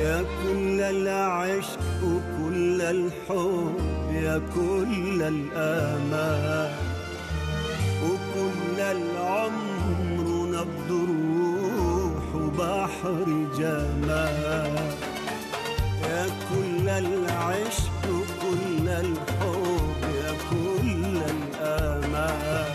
يا كل العشق وكل الحب، يا كل الآمال وكل العمر نبض روح وبحر جمال. يا كل العشق وكل الحب، يا كل الآمال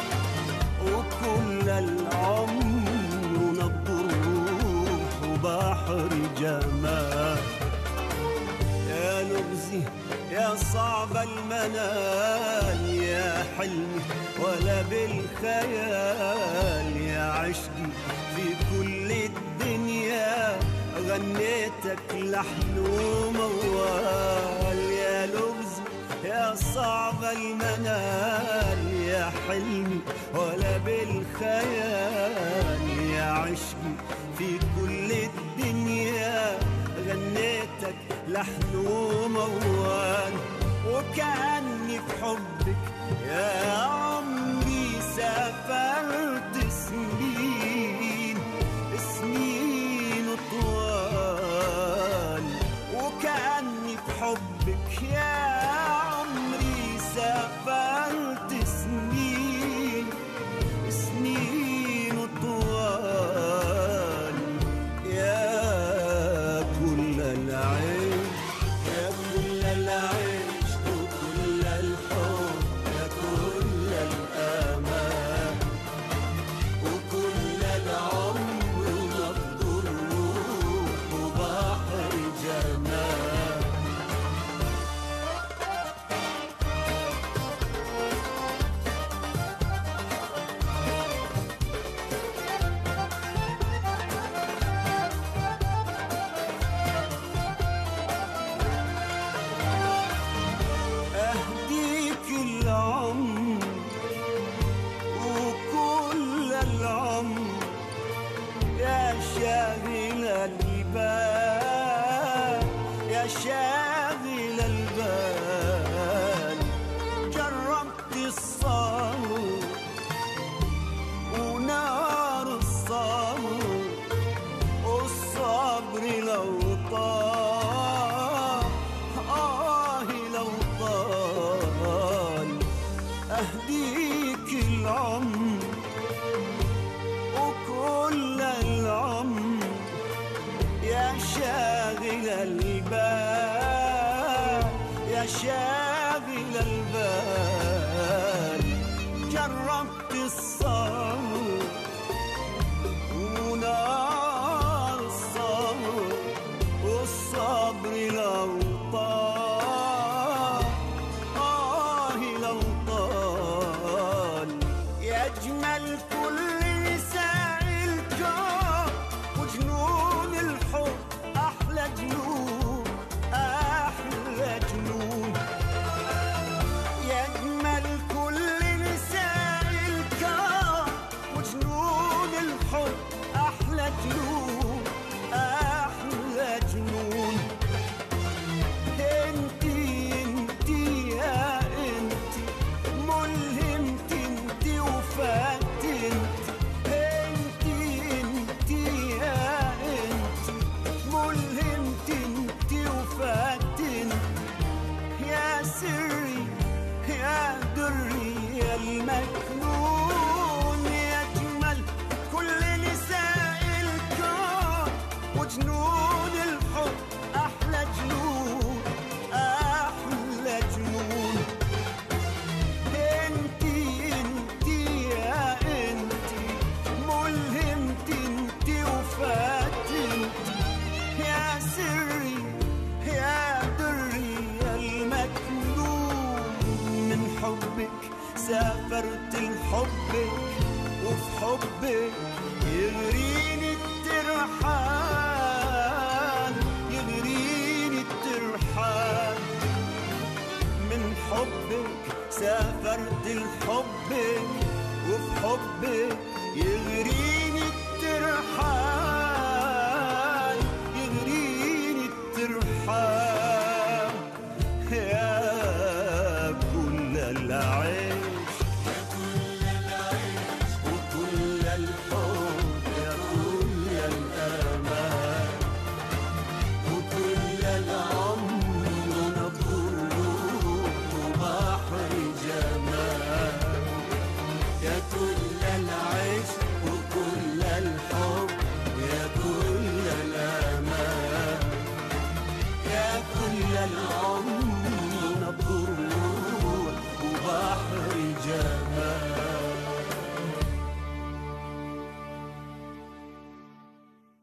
وكل العمر نبض روح وبحر جمال. يا لغزي يا صعب المنال، يا حلمي ولا بالخيال، يا عشقي في كل الدنيا غنيتك لحن وموال. يا لغزي يا صعب المنال، يا حلمي ولا بالخيال، يا عشقي في كل الدنيا غنيتك لحن وموال. وكأني في حبك يا عمري سافرت سنين سنين طوال. وكأني في حبك يا عمري سافرت سنين سنين طوال. يا كل العيش، يا كل العيش وكل الحب، يا كل الآمال وكل العمر نبض الروح وبحر جمال. أهديك العمر وكل العمر يا شاغل البال، يا شاغل البال. جربت الصبر ونار الصبر، والصبر لو طال لو طال. أهديك العمر وكل العمر يا شاغل البال، يا شاغل البال. جربت الصبر ونار الصبر، والصبر لو طال لو طال. يجمل كل نساء الكون وجنون الحب، أحلى جنون أحلى جنون. يجمل كل نساء الكون وجنون الحب، أحلى جنون أحلى جنون. انتي انتي يا انتي ملهمت انتي وفات انتي. انتي انتي يا انتي ملهمت انتي وفات انتي. يا سري يا دري يا المكنون. يجمل كل نساء الكون وجنون الحب، أحلى جنون أحلى جنون. انتي انتي يا انتي ملهمت انتي وفات انتي. يا سري يا دري يا المكنون. من حبك سافرت لحبك، وفي حبك يغريني الترحال، يغريني الترحال. من حبك سافرت لحبك، وفي حبك يغريني الترحال، يغريني الترحال. يا كل العيش، يا كل العيش وكل الحب، يا كل الآمال يا